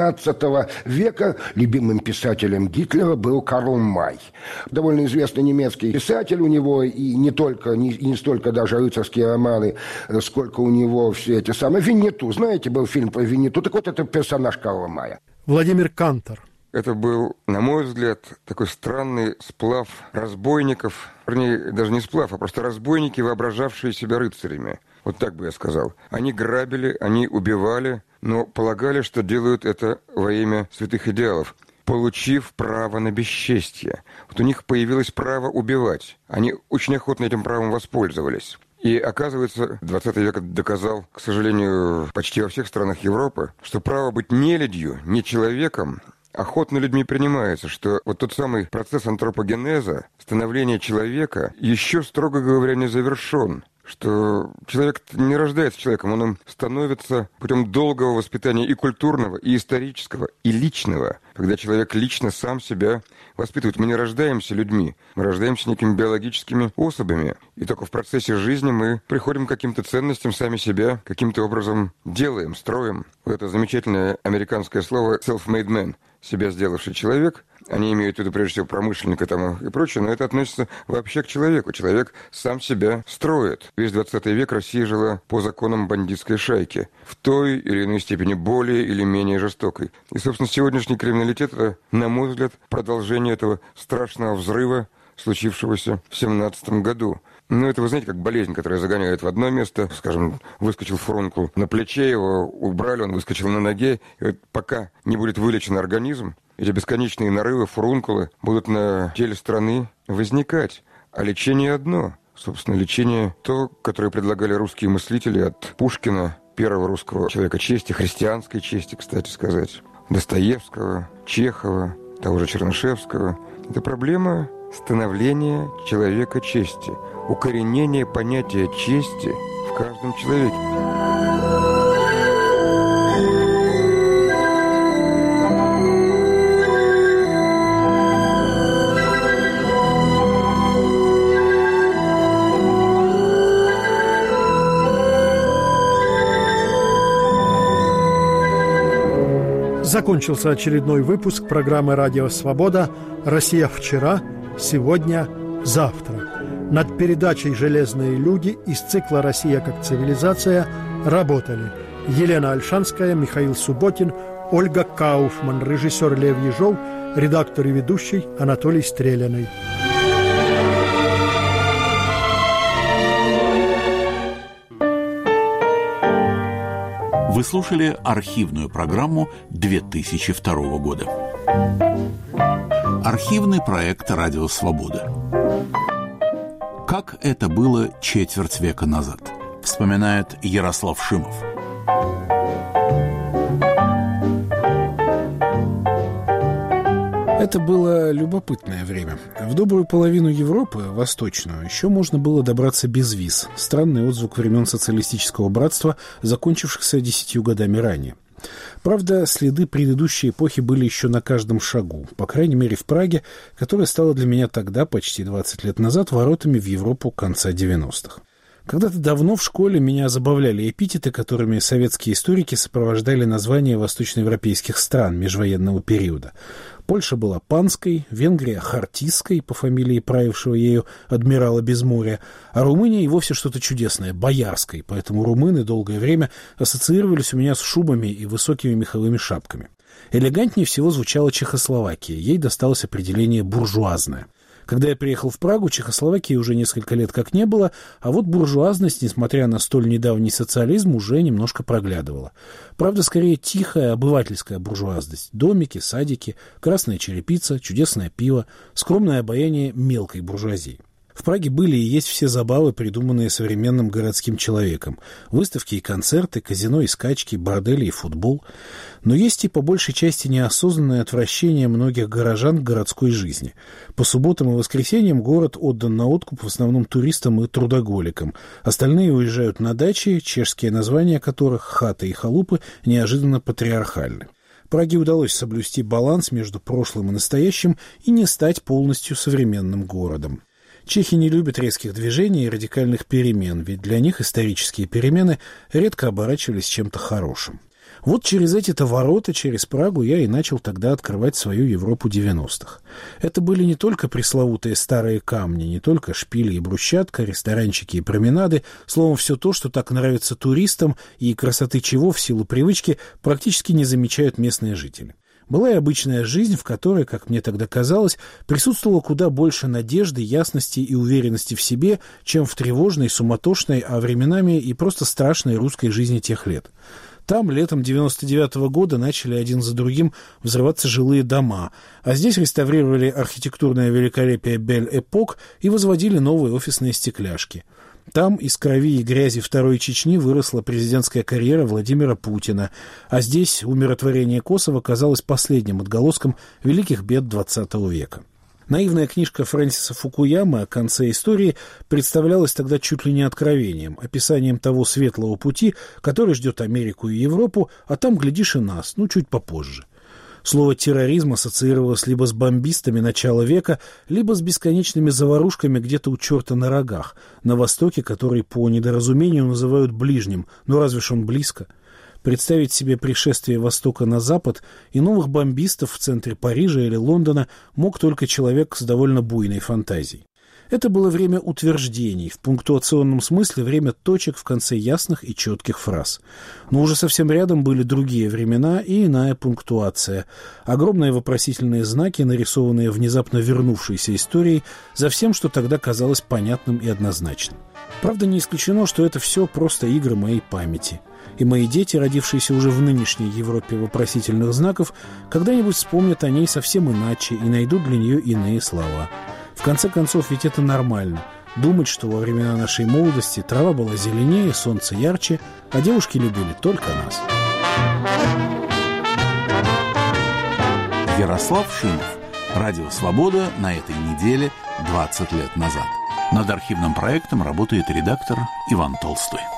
XIX века. Любимым писателем Гитлера был Карл Май. Довольно известный немецкий писатель, у него и не столько даже рыцарские романы, сколько у него все эти самые... Виннету, знаете, был фильм про Виннету? Так вот, это персонаж Карла Мая. Владимир Кантор. Это был, на мой взгляд, такой странный сплав разбойников, вернее, даже не сплав, а просто разбойники, воображавшие себя рыцарями. Вот так бы я сказал. Они грабили, они убивали, но полагали, что делают это во имя святых идеалов, получив право на бесчестье. Вот у них появилось право убивать. Они очень охотно этим правом воспользовались. И оказывается, 20 век доказал, к сожалению, почти во всех странах Европы, что право быть нелюдью, не человеком, охотно людьми принимается, что вот тот самый процесс антропогенеза, становления человека, еще, строго говоря, не завершен. что человек не рождается человеком, он им становится путем долгого воспитания и культурного, и исторического, и личного, когда человек лично сам себя воспитывает. Мы не рождаемся людьми, мы рождаемся некими биологическими особями. И только в процессе жизни мы приходим к каким-то ценностям, сами себя каким-то образом делаем, строим. Вот это замечательное американское слово «self-made man», себя сделавший человек. Они имеют в виду, прежде всего, промышленника там и прочее, но это относится вообще к человеку. Человек сам себя строит. Весь 20 век Россия жила по законам бандитской шайки, в той или иной степени более или менее жестокой. И, собственно, сегодняшний криминалитет – это, на мой взгляд, продолжение этого страшного взрыва, случившегося в 17 году. Ну, это, вы знаете, как болезнь, которая загоняет в одно место. Скажем, выскочил фурункул на плече, его убрали, он выскочил на ноге. И вот пока не будет вылечен организм, эти бесконечные нарывы, фурункулы будут на теле страны возникать. А лечение одно. Собственно, лечение то, которое предлагали русские мыслители от Пушкина, первого русского человека чести, христианской чести, кстати сказать, Достоевского, Чехова, того же Чернышевского. Это проблема становления человека чести, укоренение понятия чести в каждом человеке. Закончился очередной выпуск программы «Радио Свобода. Россия вчера, сегодня, завтра». Над передачей «Железные люди» из цикла «Россия как цивилизация» работали Елена Ольшанская, Михаил Субботин, Ольга Кауфман, режиссер Лев Ежов, редактор и ведущий Анатолий Стреляный. Вы слушали архивную программу 2002 года. Архивный проект «Радио Свобода». Как это было четверть века назад, вспоминает Ярослав Шимов. Это было любопытное время. В добрую половину Европы, восточную, еще можно было добраться без виз. Странный отзвук времен социалистического братства, закончившихся 10 годами ранее. Правда, следы предыдущей эпохи были еще на каждом шагу, по крайней мере в Праге, которая стала для меня тогда, почти 20 лет назад, воротами в Европу конца 90-х. Когда-то давно в школе меня забавляли эпитеты, которыми советские историки сопровождали названия восточноевропейских стран межвоенного периода. Польша была панской, Венгрия — хартистской, по фамилии правившего ею адмирала Безморья, а Румыния и вовсе что-то чудесное — боярской, поэтому румыны долгое время ассоциировались у меня с шубами и высокими меховыми шапками. Элегантнее всего звучала Чехословакия, ей досталось определение «буржуазная». Когда я приехал в Прагу, Чехословакии уже несколько лет как не было, а вот буржуазность, несмотря на столь недавний социализм, уже немножко проглядывала. Правда, скорее тихая обывательская буржуазность. Домики, садики, красная черепица, чудесное пиво, скромное обаяние мелкой буржуазии. В Праге были и есть все забавы, придуманные современным городским человеком. Выставки и концерты, казино и скачки, бордели и футбол. Но есть и по большей части неосознанное отвращение многих горожан к городской жизни. По субботам и воскресеньям город отдан на откуп в основном туристам и трудоголикам. Остальные уезжают на дачи, чешские названия которых, хаты и халупы, неожиданно патриархальны. Праге удалось соблюсти баланс между прошлым и настоящим и не стать полностью современным городом. Чехи не любят резких движений и радикальных перемен, ведь для них исторические перемены редко оборачивались чем-то хорошим. Вот через эти-то ворота, через Прагу, я и начал тогда открывать свою Европу 90-х. Это были не только пресловутые старые камни, не только шпили и брусчатка, ресторанчики и променады, словом, все то, что так нравится туристам и красоты чего в силу привычки практически не замечают местные жители. Была и обычная жизнь, в которой, как мне тогда казалось, присутствовало куда больше надежды, ясности и уверенности в себе, чем в тревожной, суматошной, а временами и просто страшной русской жизни тех лет. Там летом 99-го года начали один за другим взрываться жилые дома, а здесь реставрировали архитектурное великолепие Бель-Эпок и возводили новые офисные стекляшки. Там из крови и грязи Второй Чечни выросла президентская карьера Владимира Путина, а здесь умиротворение Косово казалось последним отголоском великих бед XX века. Наивная книжка Фрэнсиса Фукуямы о конце истории представлялась тогда чуть ли не откровением, описанием того светлого пути, который ждет Америку и Европу, а там, глядишь, и нас, чуть попозже. Слово «терроризм» ассоциировалось либо с бомбистами начала века, либо с бесконечными заварушками где-то у черта на рогах, на Востоке, который по недоразумению называют ближним, разве ж он близко? Представить себе пришествие Востока на Запад и новых бомбистов в центре Парижа или Лондона мог только человек с довольно буйной фантазией. Это было время утверждений, в пунктуационном смысле время точек в конце ясных и четких фраз. Но уже совсем рядом были другие времена и иная пунктуация. Огромные вопросительные знаки, нарисованные внезапно вернувшейся историей, за всем, что тогда казалось понятным и однозначным. Правда, не исключено, что это все просто игры моей памяти. И мои дети, родившиеся уже в нынешней Европе вопросительных знаков, когда-нибудь вспомнят о ней совсем иначе и найдут для нее иные слова. В конце концов, ведь это нормально. Думать, что во времена нашей молодости трава была зеленее, солнце ярче, а девушки любили только нас. Ярослав Шимов. Радио «Свобода» на этой неделе 20 лет назад. Над архивным проектом работает редактор Иван Толстой.